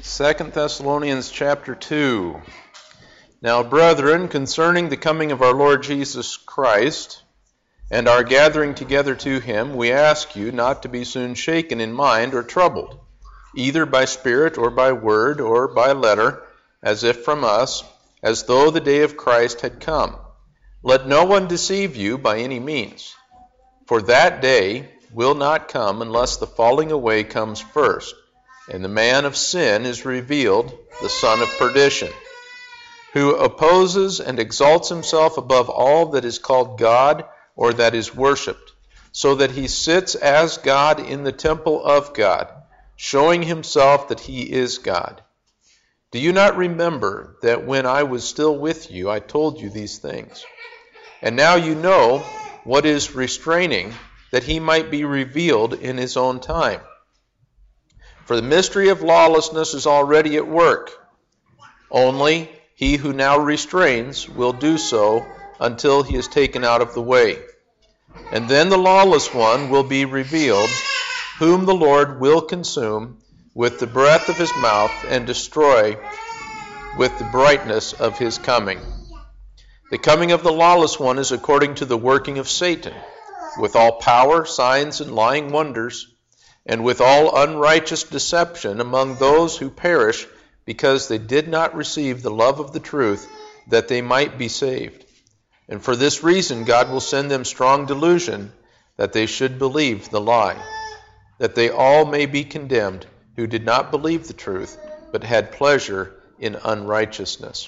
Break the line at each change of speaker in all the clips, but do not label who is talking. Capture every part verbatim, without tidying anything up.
Second Thessalonians chapter two. Now, brethren, concerning the coming of our Lord Jesus Christ and our gathering together to him, we ask you not to be soon shaken in mind or troubled, either by spirit or by word or by letter, as if from us, as though the day of Christ had come. Let no one deceive you by any means, for that day will not come unless the falling away comes first, and the man of sin is revealed, the son of perdition, who opposes and exalts himself above all that is called God or that is worshipped, so that he sits as God in the temple of God, showing himself that he is God. Do you not remember that when I was still with you, I told you these things? And now you know what is restraining, that he might be revealed in his own time. For the mystery of lawlessness is already at work. Only he who now restrains will do so until he is taken out of the way. And then the lawless one will be revealed, whom the Lord will consume with the breath of his mouth and destroy with the brightness of his coming. The coming of the lawless one is according to the working of Satan, with all power, signs, and lying wonders, and with all unrighteous deception among those who perish, because they did not receive the love of the truth, that they might be saved. And for this reason God will send them strong delusion, that they should believe the lie, that they all may be condemned, who did not believe the truth, but had pleasure in unrighteousness.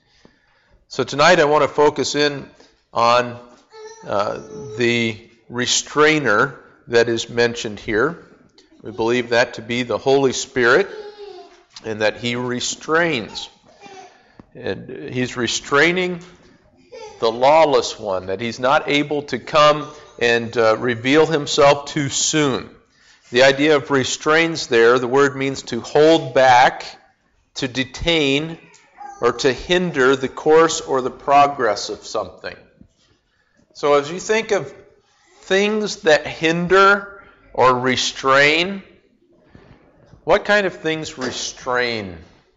So tonight I want to focus in on uh, the restrainer that is mentioned here. We believe that to be the Holy Spirit, and that he restrains. And he's restraining the lawless one, that he's not able to come and uh, reveal himself too soon. The idea of restrains there, the word means to hold back, to detain, or to hinder the course or the progress of something. So as you think of things that hinder or restrain, what kind of things restrain?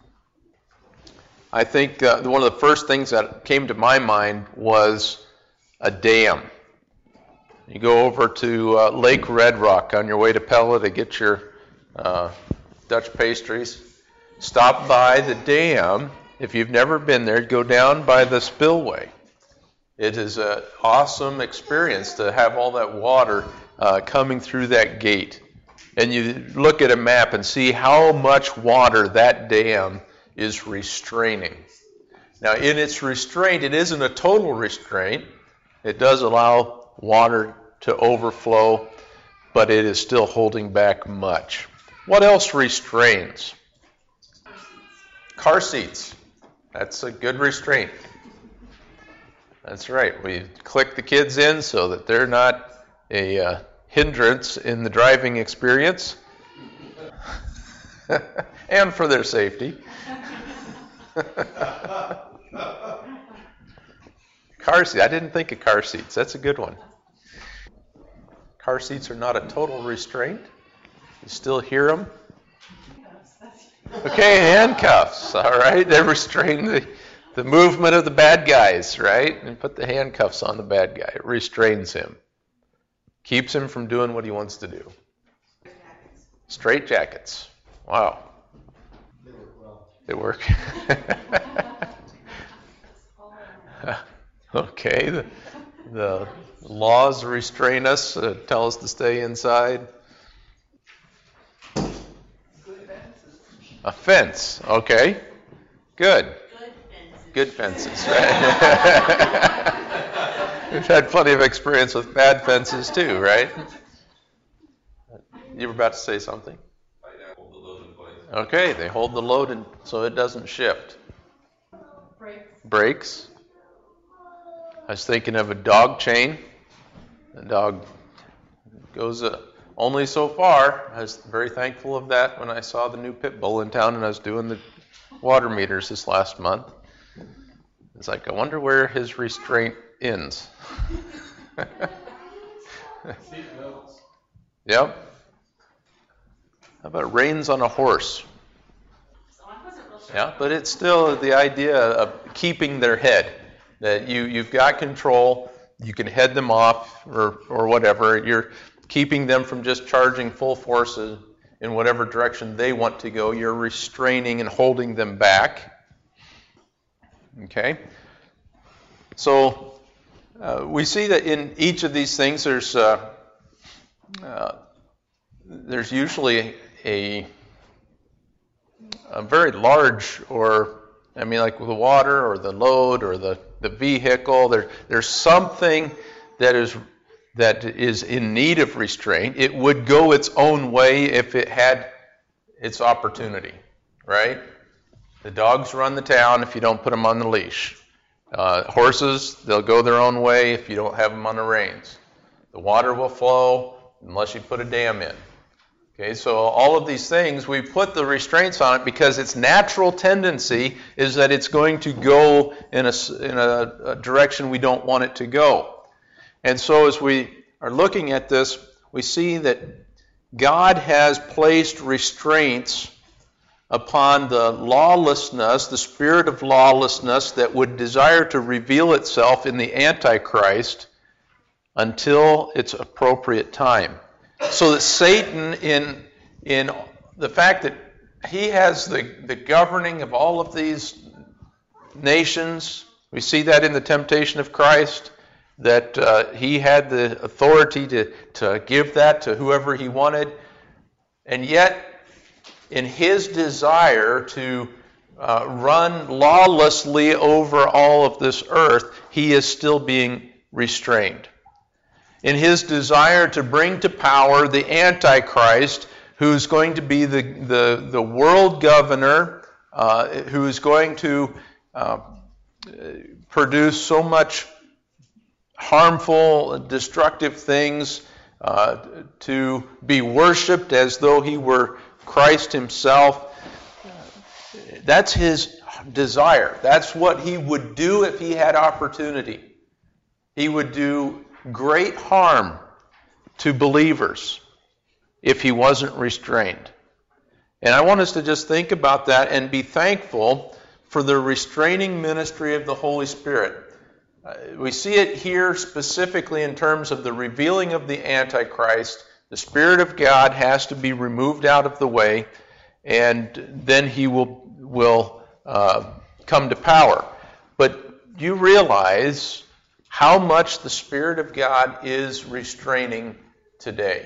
I think uh, one of the first things that came to my mind was a dam. You go over to uh, Lake Red Rock on your way to Pella to get your uh, Dutch pastries. Stop by the dam. If you've never been there, go down by the spillway. It is an awesome experience to have all that water uh, coming through that gate. And you look at a map and see how much water that dam is restraining. Now, in its restraint, it isn't a total restraint. It does allow water to overflow, but it is still holding back much. What else restrains? Car seats. That's a good restraint. That's right. We click the kids in so that they're not a uh, hindrance in the driving experience and for their safety. Car seats. I didn't think of car seats. That's a good one. Car seats are not a total restraint. You still hear them. Okay, handcuffs. All right, they restrain the, the movement of the bad guys, right? And put the handcuffs on the bad guy. It restrains him. Keeps him from doing what he wants to do. Straight jackets. Wow. They work. Okay. The, the laws restrain us, uh, tell us to stay inside. A fence. Okay. Good. Good fences. Right? We've had plenty of experience with bad fences too, right? You were about to say something?
Hold the load in place.
Okay, they hold the load in, so it doesn't shift.
Brakes.
Brakes. I was thinking of a dog chain. The dog goes uh, only so far. I was very thankful of that when I saw the new pit bull in town and I was doing the water meters this last month. It's like, I wonder where his restraint ends. Yep. How about reins on a horse? Yeah, but it's still the idea of keeping their head, that you, you've got control, you can head them off or, or whatever. You're keeping them from just charging full force in whatever direction they want to go. You're restraining and holding them back. Okay? So uh, we see that in each of these things there's uh, uh, there's usually a a very large, or I mean like the water or the load or the, the vehicle, there, there's something that is that is in need of restraint. It would go its own way if it had its opportunity, right? The dogs run the town if you don't put them on the leash. Uh, horses, they'll go their own way if you don't have them on the reins. The water will flow unless you put a dam in. Okay, so all of these things, we put the restraints on it because its natural tendency is that it's going to go in a, in a, a direction we don't want it to go. And so as we are looking at this, we see that God has placed restraints upon the lawlessness, the spirit of lawlessness that would desire to reveal itself in the Antichrist until its appropriate time. So that Satan, in in the fact that he has the, the governing of all of these nations, we see that in the temptation of Christ, that uh, he had the authority to, to give that to whoever he wanted. And yet, in his desire to uh, run lawlessly over all of this earth, he is still being restrained. In his desire to bring to power the Antichrist, who's going to be the, the, the world governor, uh, who's going to uh, produce so much harmful, destructive things, uh, to be worshipped as though he were Christ himself. That's his desire. That's what he would do if he had opportunity. He would do great harm to believers if he wasn't restrained. And I want us to just think about that and be thankful for the restraining ministry of the Holy Spirit. Uh, we see it here specifically in terms of the revealing of the Antichrist. The Spirit of God has to be removed out of the way, and then he will, will uh, come to power. But you realize how much the Spirit of God is restraining today.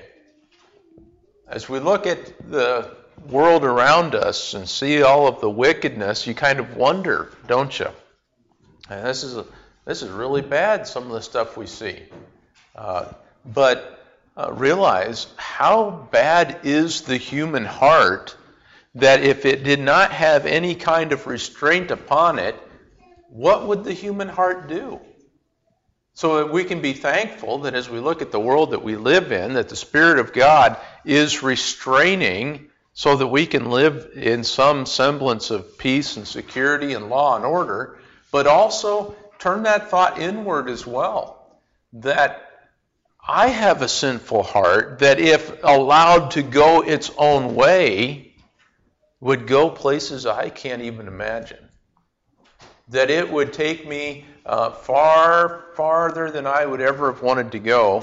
As we look at the world around us and see all of the wickedness, you kind of wonder, don't you? And this is a, this is really bad, some of the stuff we see. Uh, but uh, realize how bad is the human heart, that if it did not have any kind of restraint upon it, what would the human heart do? So that we can be thankful that as we look at the world that we live in, that the Spirit of God is restraining so that we can live in some semblance of peace and security and law and order, but also turn that thought inward as well, that I have a sinful heart that if allowed to go its own way would go places I can't even imagine. That it would take me uh, far farther than I would ever have wanted to go.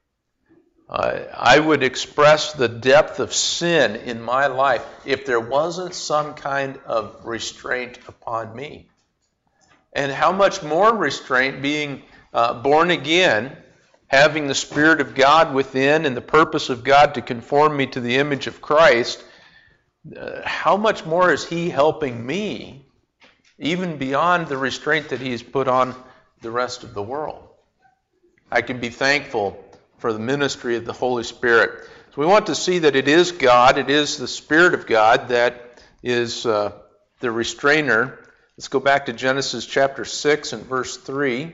Uh, I would express the depth of sin in my life if there wasn't some kind of restraint upon me. And how much more restraint being uh, born again, having the Spirit of God within and the purpose of God to conform me to the image of Christ, uh, how much more is He helping me, even beyond the restraint that He's put on the rest of the world? I can be thankful for the ministry of the Holy Spirit. So we want to see that it is God, it is the Spirit of God that is uh, the restrainer. Let's go back to Genesis chapter six and verse three.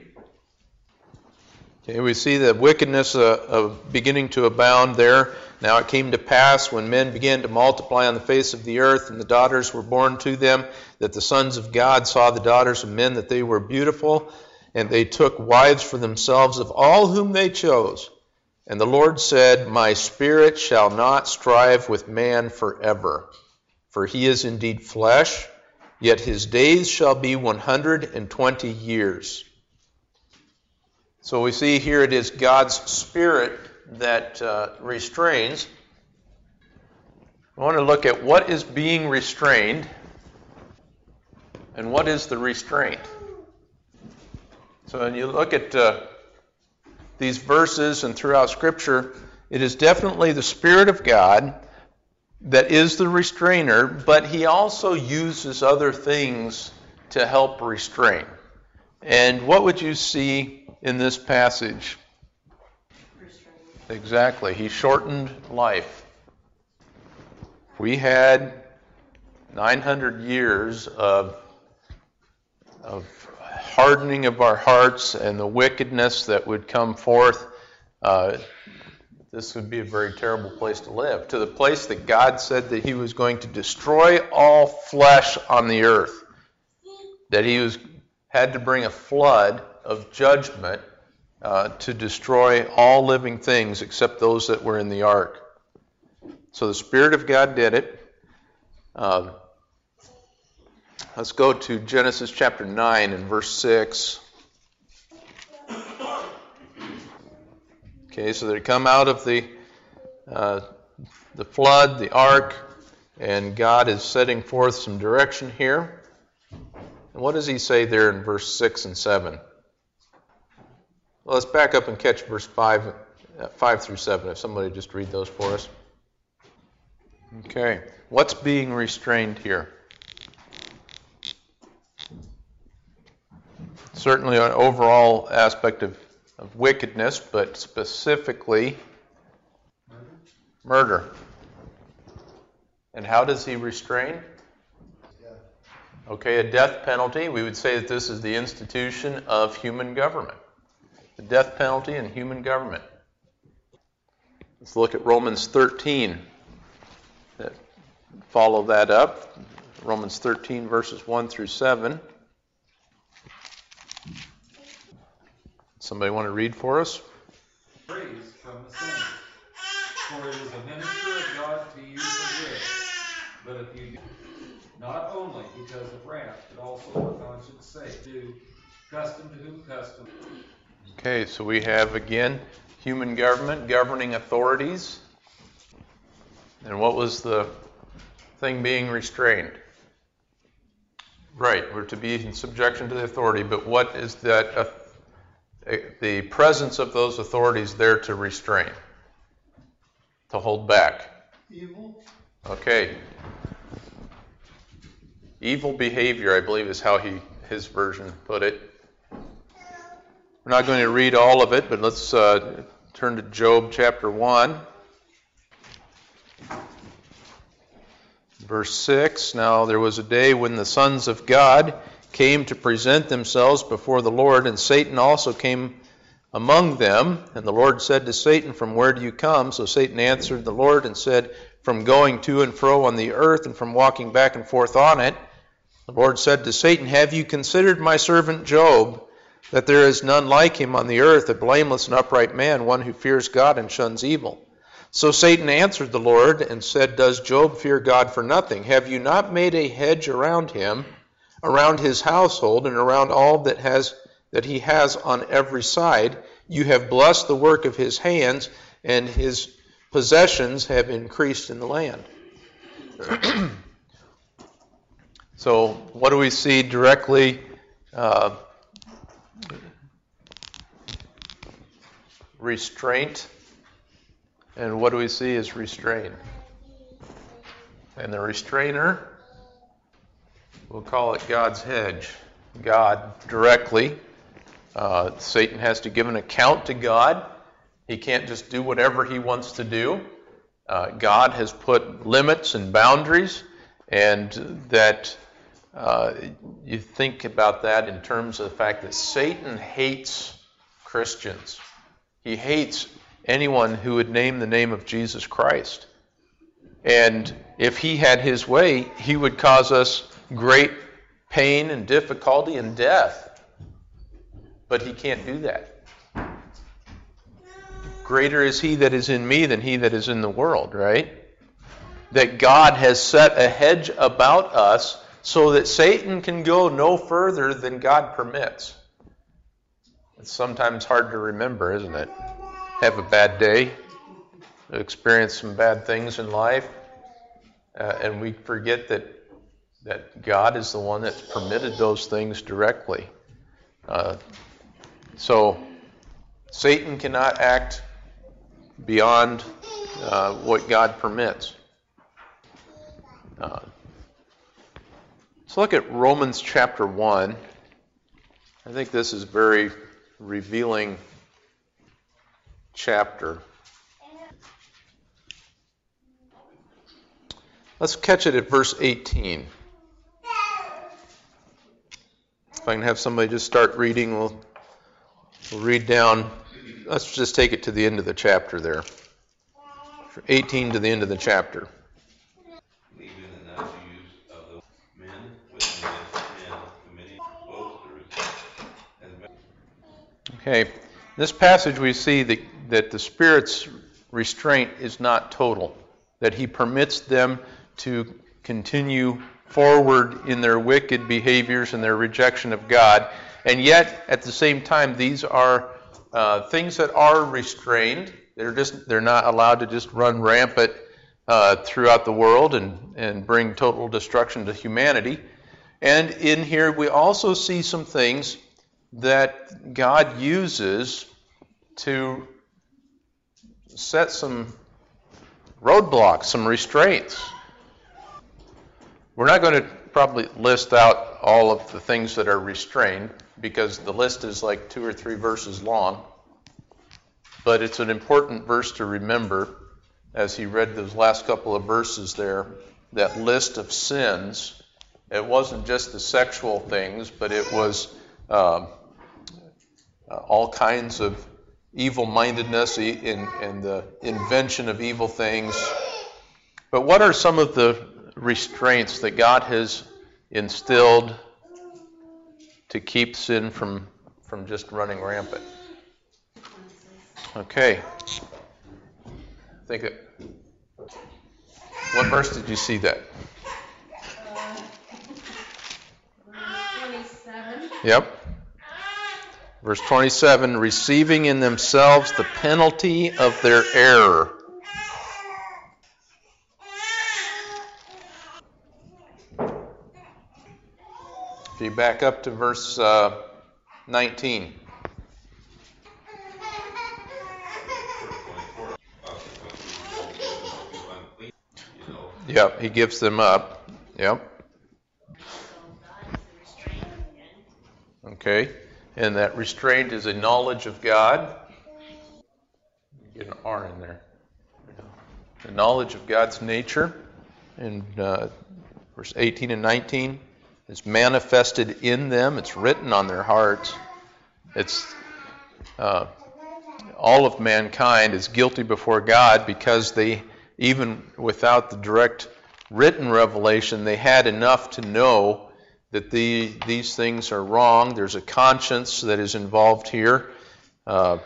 Okay, we see the wickedness uh, of beginning to abound there. Now it came to pass when men began to multiply on the face of the earth, and the daughters were born to them, that the sons of God saw the daughters of men, that they were beautiful, and they took wives for themselves of all whom they chose. And the Lord said, My spirit shall not strive with man forever, for he is indeed flesh, yet his days shall be one hundred twenty years. So we see here it is God's Spirit that uh, restrains. I want to look at what is being restrained and what is the restraint. So when you look at uh, these verses and throughout Scripture, it is definitely the Spirit of God that is the restrainer, but he also uses other things to help restrain. And what would you see in this passage?
Restraint.
Exactly. He shortened life. We had nine hundred years of, of hardening of our hearts and the wickedness that would come forth. Uh, this would be a very terrible place to live. To the place that God said that he was going to destroy all flesh on the earth. That he was had to bring a flood of judgment uh, to destroy all living things except those that were in the ark. So the Spirit of God did it. Uh, let's go to Genesis chapter nine and verse six. Okay, so they come out of the uh, the flood, the ark, and God is setting forth some direction here. And what does he say there in verse six and seven? Well, let's back up and catch verse five, uh, five through seven, if somebody just read those for us. Okay, what's being restrained here? Certainly an overall aspect of, of wickedness, but specifically murder. And how does he restrain? Okay, a death penalty. We would say that this is the institution of human government. The death penalty in human government. Let's look at Romans thirteen. Follow that up. Romans thirteen, verses one through seven. Somebody want to read for us?
Praise from the saints. For it is a minister of God to you for good. But if you do, not only because of wrath, but also for conscience sake, do custom to whom custom.
Okay, so we have again human government, governing authorities. And what was the thing being restrained? Right, we're to be in subjection to the authority, but what is that, uh, the presence of those authorities there to restrain? To hold back?
Evil.
Okay. Evil behavior, I believe, is how he his version put it. We're not going to read all of it, but let's uh, turn to Job chapter one. Verse six, now there was a day when the sons of God came to present themselves before the Lord, and Satan also came among them. And the Lord said to Satan, from where do you come? So Satan answered the Lord and said, from going to and fro on the earth and from walking back and forth on it. The Lord said to Satan, have you considered my servant Job, that there is none like him on the earth, a blameless and upright man, one who fears God and shuns evil? So Satan answered the Lord and said, does Job fear God for nothing? Have you not made a hedge around him, around his household, and around all that has that he has on every side? You have blessed the work of his hands, and his possessions have increased in the land. So what do we see directly? Uh, restraint. And what do we see as restrain? And the restrainer, we'll call it God's hedge. God directly. Uh, Satan has to give an account to God. He can't just do whatever he wants to do. Uh, God has put limits and boundaries, and that uh, you think about that in terms of the fact that Satan hates Christians. He hates anyone who would name the name of Jesus Christ. And if he had his way, he would cause us great pain and difficulty and death. But he can't do that. Greater is he that is in me than he that is in the world, right? That God has set a hedge about us so that Satan can go no further than God permits. It's sometimes hard to remember, isn't it? Have a bad day, experience some bad things in life, uh, and we forget that that God is the one that's permitted those things directly. Uh, so Satan cannot act beyond uh, what God permits. Uh, let's look at Romans chapter one. I think this is a very revealing chapter. Let's catch it at verse eighteen. If I can have somebody just start reading, we'll, we'll read down. Let's just take it to the end of the chapter there. eighteen to the end of the chapter.
Even the not use of the men with men committing boasters.
Okay. In this passage we see that, that the Spirit's restraint is not total, that He permits them to continue forward in their wicked behaviors and their rejection of God, and yet at the same time these are uh, things that are restrained. They're just they're not allowed to just run rampant uh, throughout the world and, and bring total destruction to humanity. And in here we also see some things that God uses to set some roadblocks, some restraints. We're not going to probably list out all of the things that are restrained because the list is like two or three verses long. But it's an important verse to remember as he read those last couple of verses there, that list of sins. It wasn't just the sexual things, but it was uh, all kinds of evil-mindedness and, and the invention of evil things. But what are some of the restraints that God has instilled to keep sin from, from just running rampant? Okay. I think it, what verse did you see that?
Uh, verse twenty-seven.
Yep. Verse twenty-seven, receiving in themselves the penalty of their error. If you back up to verse uh, nineteen. Yep, he gives them up. Yep. Okay. And that restraint is a knowledge of God. Get an R in there. The knowledge of God's nature. In uh, verse eighteen and nineteen. It's manifested in them. It's written on their hearts. It's uh, all of mankind is guilty before God because they, even without the direct written revelation, they had enough to know that the, these things are wrong. There's a conscience that is involved here. Uh,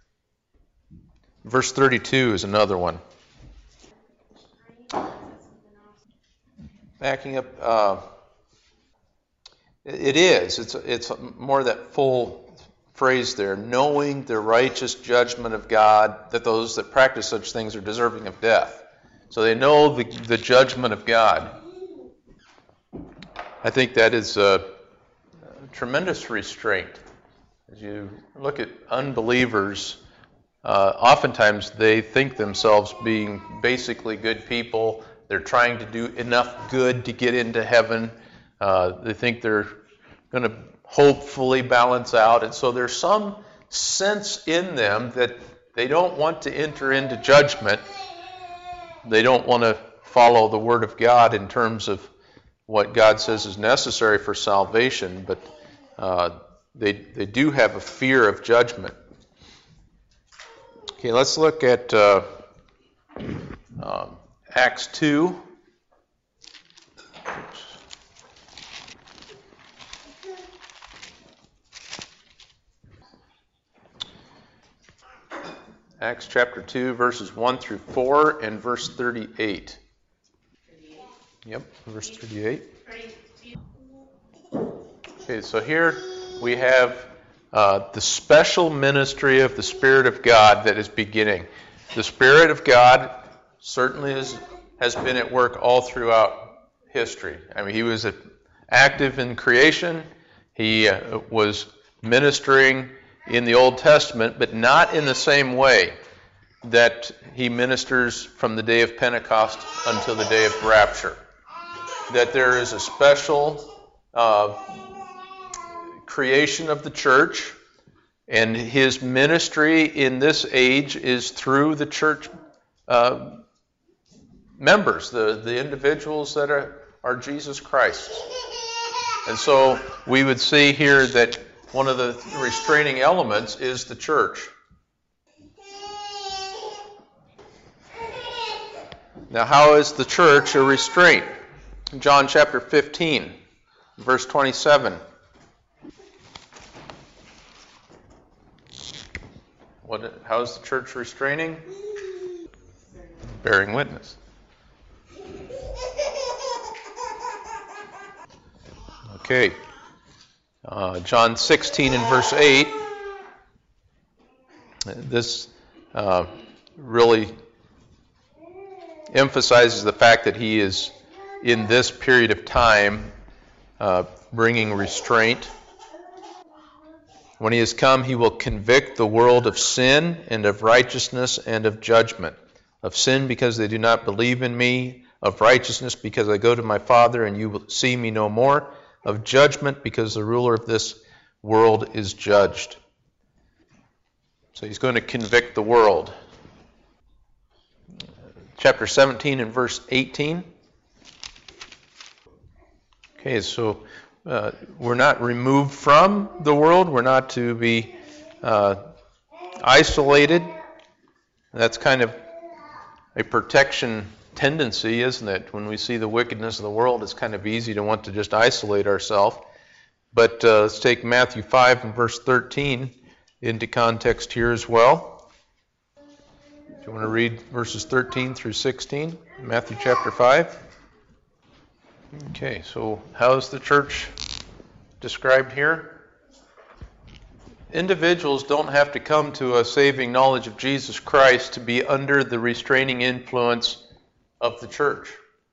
verse thirty-two is another one. Backing up, uh, it is. It's it's more that full phrase there, knowing the righteous judgment of God, that those that practice such things are deserving of death. So they know the, the judgment of God. I think that is a, a tremendous restraint. As you look at unbelievers, uh, oftentimes they think themselves being basically good people. They're trying to do enough good to get into heaven. Uh, they think they're going to hopefully balance out. And so there's some sense in them that they don't want to enter into judgment. They don't want to follow the Word of God in terms of what God says is necessary for salvation, but uh, they they do have a fear of judgment. Okay, let's look at uh, um, Acts two. Oops. Acts chapter two, verses one through four and verse thirty-eight. Yep, verse thirty-eight. Okay, so here we have uh, the special ministry of the Spirit of God that is beginning. The Spirit of God certainly is, has been at work all throughout history. I mean, he was active in creation. He uh, was ministering in the Old Testament, but not in the same way that he ministers from the day of Pentecost until the day of rapture. That there is a special uh, creation of the church, and his ministry in this age is through the church uh, members, the, the individuals that are, are Jesus Christ. And so we would see here that one of the restraining elements is the church. Now, how is the church a restraint? John chapter fifteen, verse twenty-seven. What, how is the church restraining? Bearing witness. Okay. Uh, John sixteen and verse eight. This uh, really emphasizes the fact that he is in this period of time uh, bringing restraint. When he has come, he will convict the world of sin and of righteousness and of judgment. Of sin because they do not believe in me, of righteousness because I go to my Father and you will see me no more, of judgment because the ruler of this world is judged. So he's going to convict the world. Chapter seventeen and verse eighteen. Okay, so uh, we're not removed from the world. We're not to be uh, isolated. That's kind of a protection tendency, isn't it? When we see the wickedness of the world, it's kind of easy to want to just isolate ourselves. But uh, let's take Matthew five and verse thirteen into context here as well. Do you want to read verses thirteen through sixteen, Matthew chapter five? Okay, so how is the church described here? Individuals don't have to come to a saving knowledge of Jesus Christ to be under the restraining influence of the church.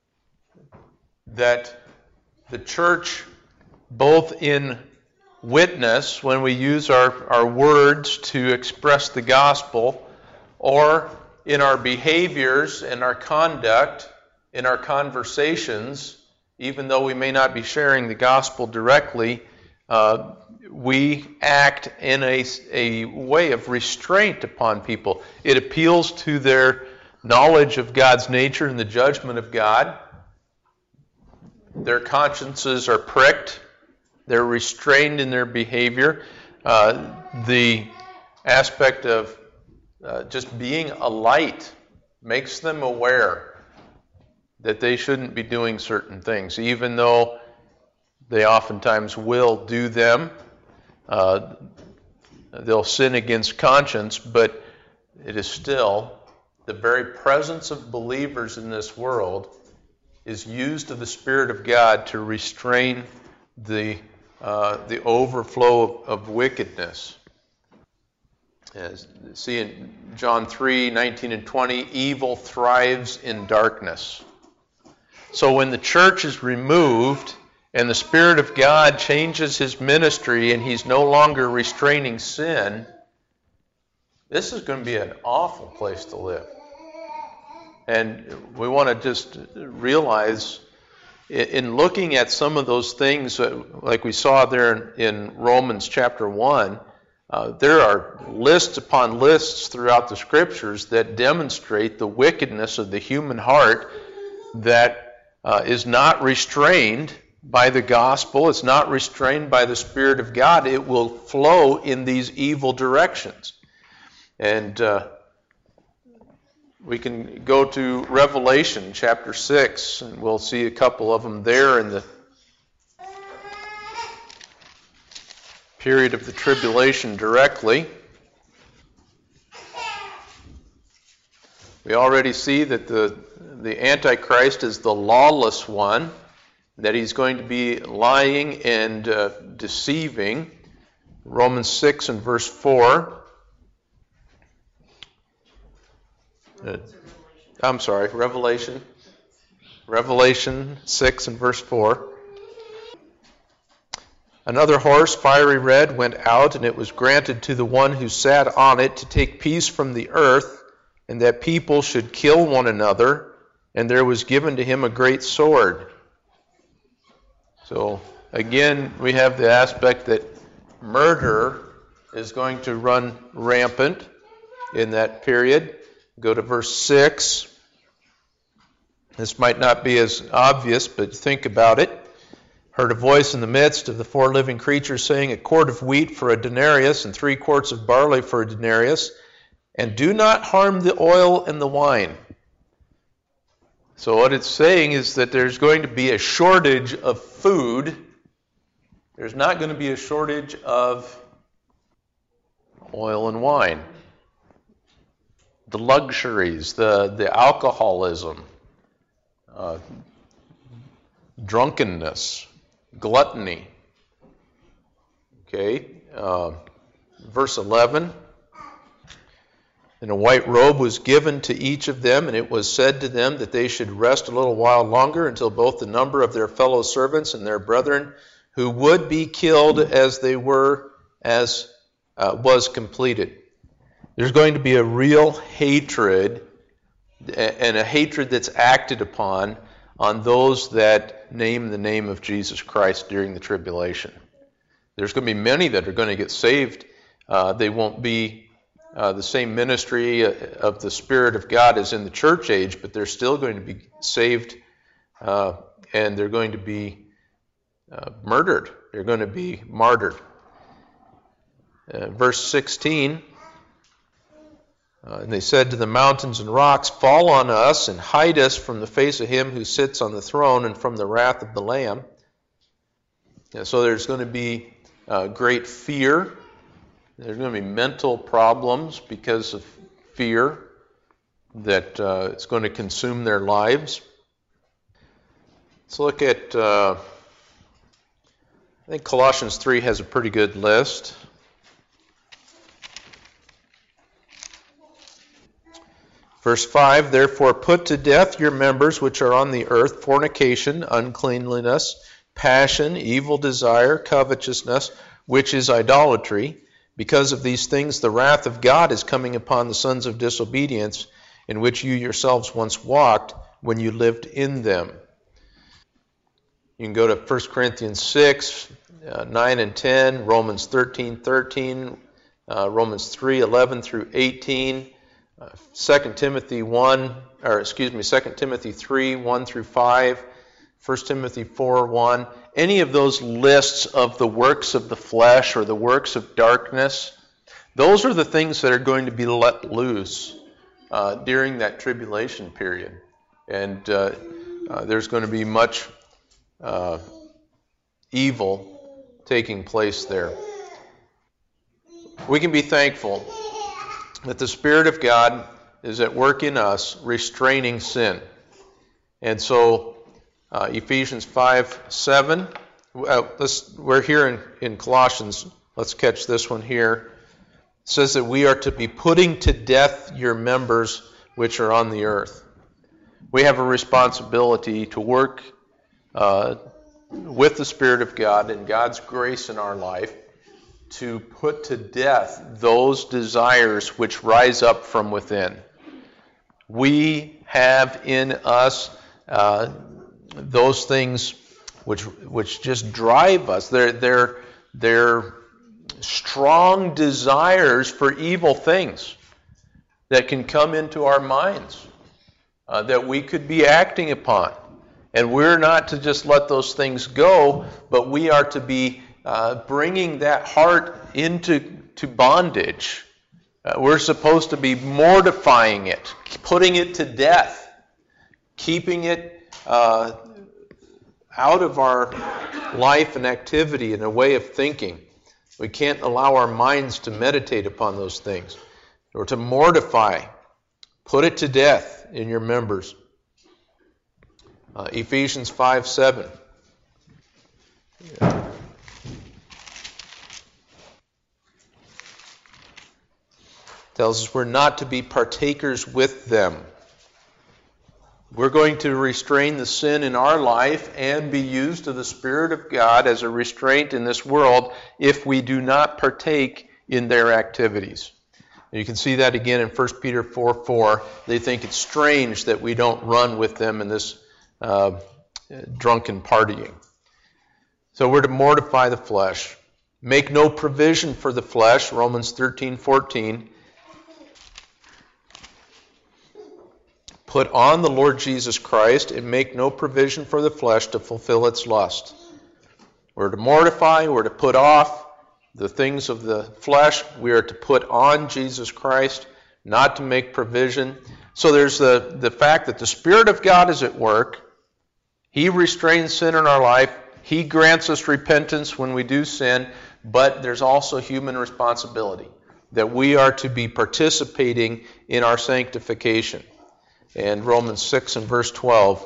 That the church, both in witness, when we use our, our words to express the gospel, or in our behaviors and our conduct, in our conversations, even though we may not be sharing the gospel directly, uh, we act in a, a way of restraint upon people. It appeals to their knowledge of God's nature and the judgment of God. Their consciences are pricked. They're restrained in their behavior. Uh, the aspect of uh, just being a light makes them aware that they shouldn't be doing certain things, even though they oftentimes will do them. Uh, they'll sin against conscience, but it is still the very presence of believers in this world is used of the Spirit of God to restrain the uh, the overflow of, of wickedness. As, see in John three, nineteen and twenty, evil thrives in darkness. So when the church is removed and the Spirit of God changes his ministry and he's no longer restraining sin, this is going to be an awful place to live. And we want to just realize, in looking at some of those things, like we saw there in Romans chapter one, uh, there are lists upon lists throughout the Scriptures that demonstrate the wickedness of the human heart that uh, is not restrained by the gospel. It's not restrained by the Spirit of God. It will flow in these evil directions. And uh, we can go to Revelation chapter six, and we'll see a couple of them there in the period of the tribulation directly. We already see that the, the Antichrist is the lawless one. that he's going to be lying and uh, deceiving. Romans six and verse four. Uh, I'm sorry, Revelation. Revelation six and verse four. Another horse, fiery red, went out, and it was granted to the one who sat on it to take peace from the earth, and that people should kill one another, and there was given to him a great sword. So, again, we have the aspect that murder is going to run rampant in that period. Go to verse six. This might not be as obvious, but think about it. Heard a voice in the midst of the four living creatures saying, a quart of wheat for a denarius and three quarts of barley for a denarius, and do not harm the oil and the wine. So what it's saying is that there's going to be a shortage of food. There's not going to be a shortage of oil and wine. The luxuries, the, the alcoholism, uh, drunkenness, gluttony. Okay, uh, verse eleven. And a white robe was given to each of them, and it was said to them that they should rest a little while longer until both the number of their fellow servants and their brethren who would be killed as they were as uh, was completed. There's going to be a real hatred, and a hatred that's acted upon on those that name the name of Jesus Christ during the tribulation. There's going to be many that are going to get saved. Uh, they won't be uh, the same ministry of the Spirit of God as in the church age, but they're still going to be saved, uh, and they're going to be uh, murdered. They're going to be martyred. Uh, verse sixteen, uh, and they said to the mountains and rocks, fall on us and hide us from the face of him who sits on the throne and from the wrath of the Lamb. And so there's going to be uh, great fear. There's going to be mental problems because of fear that uh, it's going to consume their lives. Let's look at, uh, I think Colossians three has a pretty good list. Verse five, therefore put to death your members which are on the earth, fornication, uncleanliness, passion, evil desire, covetousness, which is idolatry. Because of these things the wrath of God is coming upon the sons of disobedience, in which you yourselves once walked when you lived in them. You can go to First Corinthians six, uh, nine and ten, Romans thirteen, thirteen, uh, Romans three, eleven through eighteen, uh, Second Timothy one, or excuse me, Second Timothy three, one through five, First Timothy four, one. Any of those lists of the works of the flesh or the works of darkness, those are the things that are going to be let loose uh, during that tribulation period. And uh, uh, there's going to be much uh, evil taking place there. We can be thankful that the Spirit of God is at work in us, restraining sin. And so Uh, Ephesians five, seven. Uh, let's, we're here in, in Colossians. Let's catch this one here. It says that we are to be putting to death your members which are on the earth. We have a responsibility to work uh, with the Spirit of God and God's grace in our life to put to death those desires which rise up from within. We have in us uh, those things which which just drive us. They're, they're, they're strong desires for evil things that can come into our minds uh, that we could be acting upon. And we're not to just let those things go, but we are to be uh, bringing that heart into to bondage. Uh, we're supposed to be mortifying it, putting it to death, keeping it Uh, out of our life and activity and a way of thinking. We can't allow our minds to meditate upon those things or to mortify. Put it to death in your members. Uh, Ephesians five, seven. Tells us we're not to be partakers with them. We're going to restrain the sin in our life and be used of the Spirit of God as a restraint in this world if we do not partake in their activities. And you can see that again in First Peter four four. They think it's strange that we don't run with them in this uh, drunken partying. So we're to mortify the flesh. Make no provision for the flesh, Romans thirteen fourteen. Put on the Lord Jesus Christ and make no provision for the flesh to fulfill its lust. We're to mortify, we're to put off the things of the flesh. We are to put on Jesus Christ, not to make provision. So there's the, the fact that the Spirit of God is at work. He restrains sin in our life. He grants us repentance when we do sin, but there's also human responsibility that we are to be participating in our sanctification. And Romans six and verse twelve,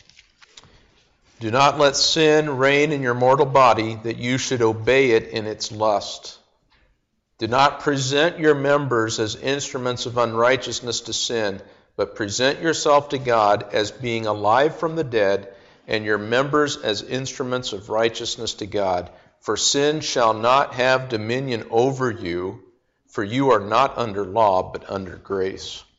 do not let sin reign in your mortal body, that you should obey it in its lust. Do not present your members as instruments of unrighteousness to sin, but present yourself to God as being alive from the dead, and your members as instruments of righteousness to God. For sin shall not have dominion over you, for you are not under law, but under grace.